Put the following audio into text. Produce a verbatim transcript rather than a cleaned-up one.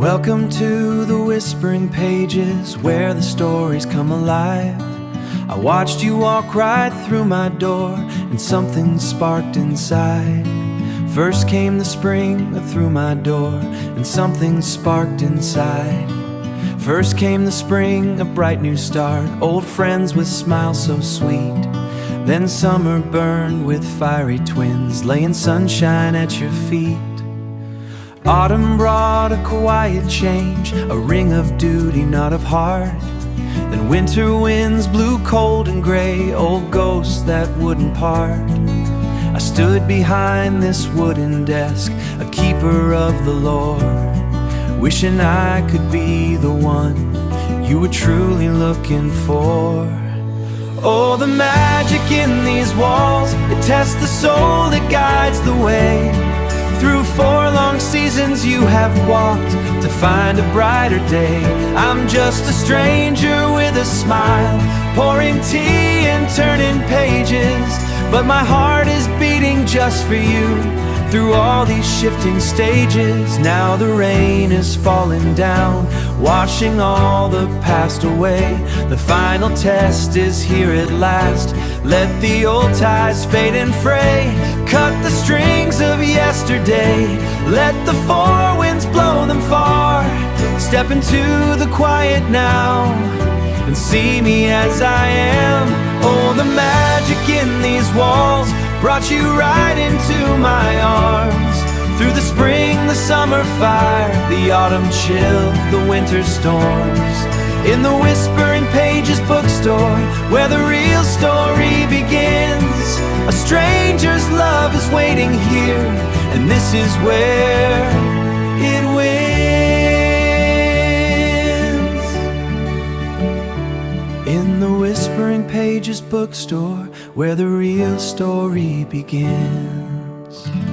Welcome to the Whispering Pages, where the stories come alive. I watched you walk right through my door, and something sparked inside. First came the spring through my door, and something sparked inside. First came the spring, a bright new start, old friends with smiles so sweet. Then summer burned with fiery twins, laying sunshine at your feet. Autumn brought a quiet change, a ring of duty, not of heart. Then winter winds blew cold and gray, old ghosts that wouldn't part. I stood behind this wooden desk, a keeper of the lore, wishing I could be the one you were truly looking for. Oh, the magic in these walls, it tests the soul, it guides the way. Through four long seasons you have walked to find a brighter day. I'm just a stranger with a smile, pouring tea and turning pages, but my heart is beating just for you. Through all these shifting stages, now the rain is falling down, washing all the past away. The final test is here at last. Let the old ties fade and fray. Cut the strings of yesterday, let the four winds blow them far. Step into the quiet now and see me as I am. Oh, the magic in these walls brought you right into my arms. Through the spring, the summer fire, the autumn chill, the winter storms. In the Whispering Pages bookstore, where the real story begins. A stranger's love is waiting here, and this is where it wins. In the Whispering Pages bookstore, where the real story begins.